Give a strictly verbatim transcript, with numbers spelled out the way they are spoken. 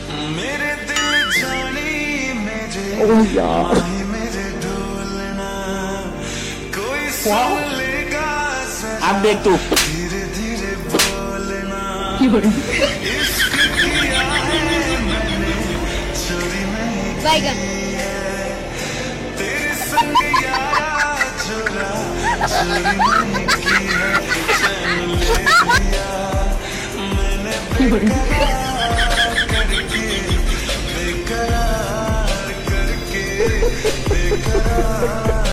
मेरे दिल जानी मेरे ओह यार मेरे ढोलना कोई वाह सुन लेगा अब देख तू धीरे धीरे बोलना क्यों इश्क किया है मैंने चोरी नहीं बैगन तेरे संग यारा चोरा चोरी नहीं की है चैन ले लिया मैंने